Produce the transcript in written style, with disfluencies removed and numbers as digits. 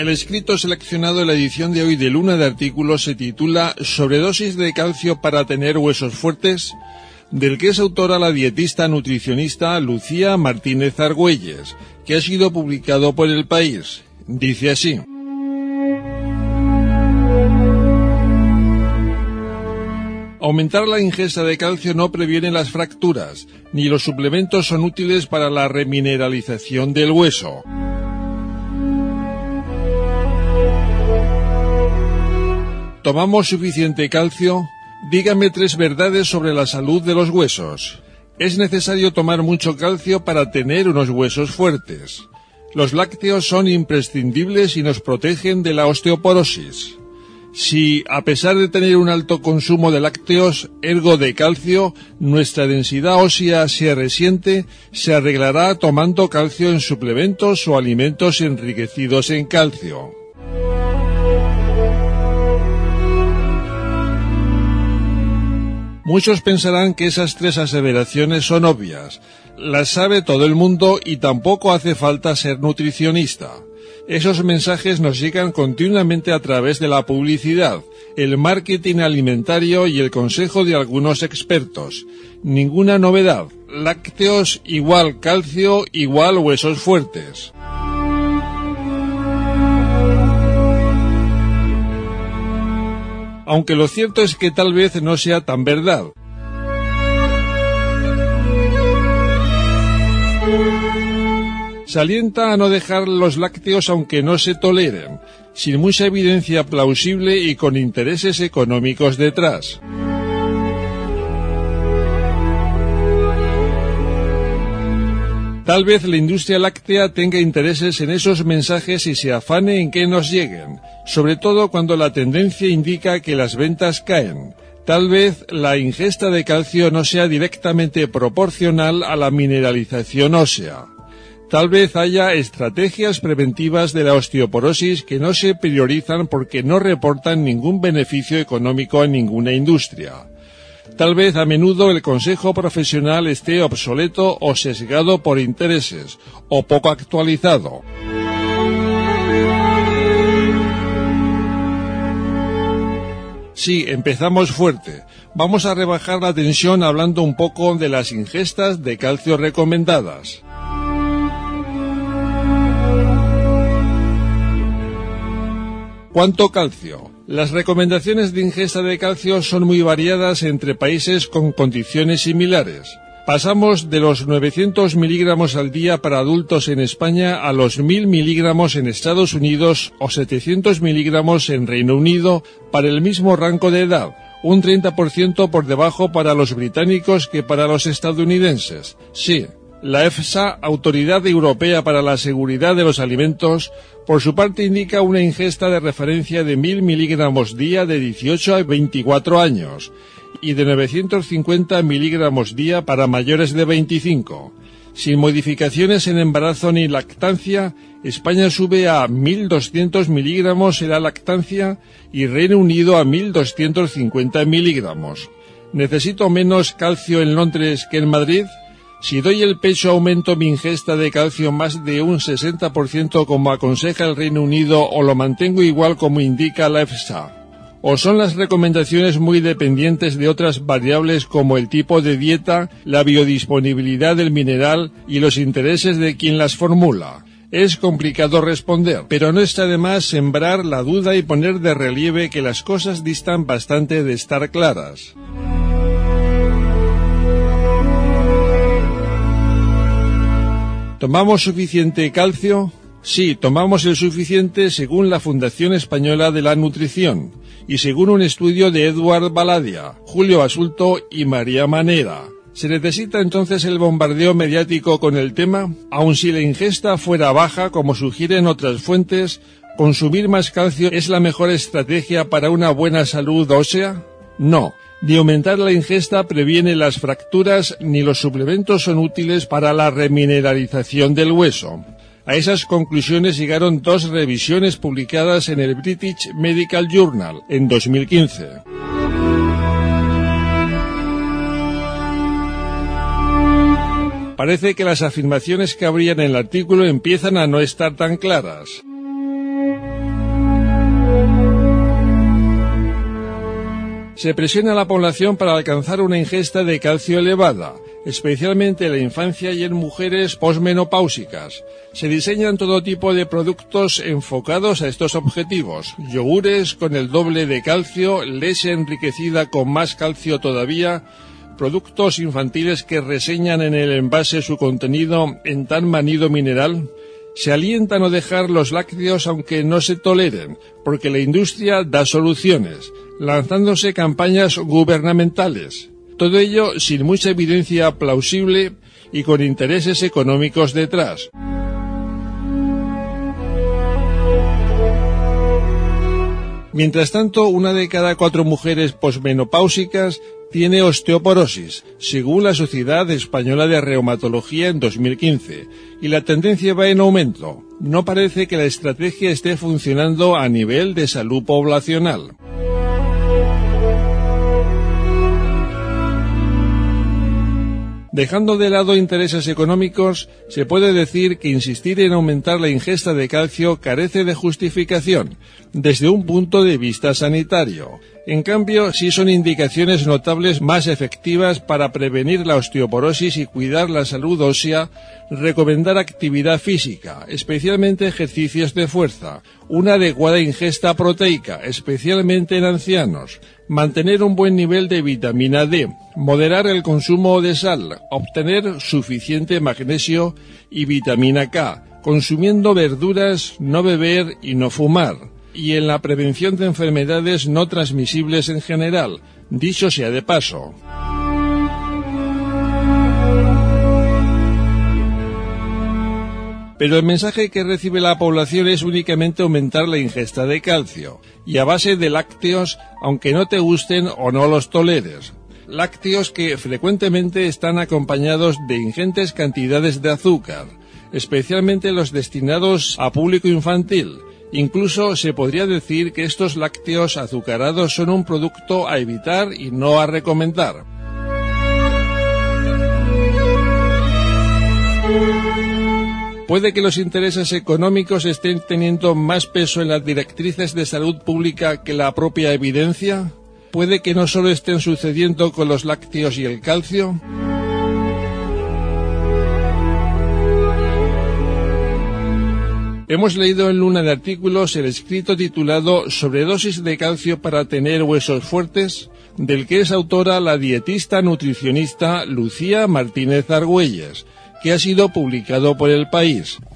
El escrito seleccionado en la edición de hoy de Luna de Artículos se titula «Sobredosis de calcio para tener huesos fuertes», del que es autora la dietista nutricionista Lucía Martínez Argüelles, que ha sido publicado por El País. Dice así: aumentar la ingesta de calcio no previene las fracturas, ni los suplementos son útiles para la remineralización del hueso. ¿Tomamos suficiente calcio? Dígame 3 verdades sobre la salud de los huesos. Es necesario tomar mucho calcio para tener unos huesos fuertes. Los lácteos son imprescindibles y nos protegen de la osteoporosis. Si, a pesar de tener un alto consumo de lácteos, ergo de calcio, nuestra densidad ósea se resiente, se arreglará tomando calcio en suplementos o alimentos enriquecidos en calcio. Muchos pensarán que esas 3 aseveraciones son obvias. Las sabe todo el mundo y tampoco hace falta ser nutricionista. Esos mensajes nos llegan continuamente a través de la publicidad, el marketing alimentario y el consejo de algunos expertos. Ninguna novedad. Lácteos igual calcio igual huesos fuertes. Aunque lo cierto es que tal vez no sea tan verdad. Se alienta a no dejar los lácteos aunque no se toleren, sin mucha evidencia plausible y con intereses económicos detrás. Tal vez la industria láctea tenga intereses en esos mensajes y se afane en que nos lleguen, sobre todo cuando la tendencia indica que las ventas caen. Tal vez la ingesta de calcio no sea directamente proporcional a la mineralización ósea. Tal vez haya estrategias preventivas de la osteoporosis que no se priorizan porque no reportan ningún beneficio económico en ninguna industria. Tal vez a menudo el consejo profesional esté obsoleto o sesgado por intereses, o poco actualizado. Sí, empezamos fuerte. Vamos a rebajar la tensión hablando un poco de las ingestas de calcio recomendadas. ¿Cuánto calcio? Las recomendaciones de ingesta de calcio son muy variadas entre países con condiciones similares. Pasamos de los 900 miligramos al día para adultos en España a los 1000 miligramos en Estados Unidos o 700 miligramos en Reino Unido para el mismo rango de edad, un 30% por debajo para los británicos que para los estadounidenses. Sí. La EFSA, Autoridad Europea para la Seguridad de los Alimentos, por su parte indica una ingesta de referencia de 1000 miligramos día de 18 a 24 años y de 950 miligramos día para mayores de 25. Sin modificaciones en embarazo ni lactancia, España sube a 1200 miligramos en la lactancia y Reino Unido a 1250 miligramos. ¿Necesito menos calcio en Londres que en Madrid? Si doy el pecho aumento mi ingesta de calcio más de un 60% como aconseja el Reino Unido o lo mantengo igual como indica la EFSA. ¿O son las recomendaciones muy dependientes de otras variables como el tipo de dieta, la biodisponibilidad del mineral y los intereses de quien las formula? Es complicado responder, pero no está de más sembrar la duda y poner de relieve que las cosas distan bastante de estar claras. ¿Tomamos suficiente calcio? Sí, tomamos el suficiente según la Fundación Española de la Nutrición y según un estudio de Eduard Balladia, Julio Basulto y María Manera. ¿Se necesita entonces el bombardeo mediático con el tema? Aun si la ingesta fuera baja, como sugieren otras fuentes, ¿consumir más calcio es la mejor estrategia para una buena salud ósea? No. Ni aumentar la ingesta previene las fracturas, ni los suplementos son útiles para la remineralización del hueso. A esas conclusiones llegaron 2 revisiones publicadas en el British Medical Journal en 2015. Parece que las afirmaciones que habría en el artículo empiezan a no estar tan claras. Se presiona a la población para alcanzar una ingesta de calcio elevada, especialmente en la infancia y en mujeres posmenopáusicas. Se diseñan todo tipo de productos enfocados a estos objetivos: yogures con el doble de calcio, leche enriquecida con más calcio todavía, productos infantiles que reseñan en el envase su contenido en tan manido mineral. Se alienta a no dejar los lácteos aunque no se toleren, porque la industria da soluciones, lanzándose campañas gubernamentales. Todo ello sin mucha evidencia plausible y con intereses económicos detrás. Mientras tanto, 1 de cada 4 mujeres posmenopáusicas tiene osteoporosis, según la Sociedad Española de Reumatología en 2015, y la tendencia va en aumento. No parece que la estrategia esté funcionando a nivel de salud poblacional. Dejando de lado intereses económicos, se puede decir que insistir en aumentar la ingesta de calcio carece de justificación, desde un punto de vista sanitario. En cambio, sí son indicaciones notables más efectivas para prevenir la osteoporosis y cuidar la salud ósea, recomendar actividad física, especialmente ejercicios de fuerza, una adecuada ingesta proteica, especialmente en ancianos, mantener un buen nivel de vitamina D, moderar el consumo de sal, obtener suficiente magnesio y vitamina K, consumiendo verduras, no beber y no fumar, y en la prevención de enfermedades no transmisibles en general, dicho sea de paso. Pero el mensaje que recibe la población es únicamente aumentar la ingesta de calcio, y a base de lácteos, aunque no te gusten o no los toleres. Lácteos que frecuentemente están acompañados de ingentes cantidades de azúcar, especialmente los destinados a público infantil. Incluso se podría decir que estos lácteos azucarados son un producto a evitar y no a recomendar. Puede que los intereses económicos estén teniendo más peso en las directrices de salud pública que la propia evidencia. Puede que no solo estén sucediendo con los lácteos y el calcio. Hemos leído en Luna de Artículos el escrito titulado «Sobredosis de calcio para tener huesos fuertes», del que es autora la dietista nutricionista Lucía Martínez Argüelles, que ha sido publicado por El País.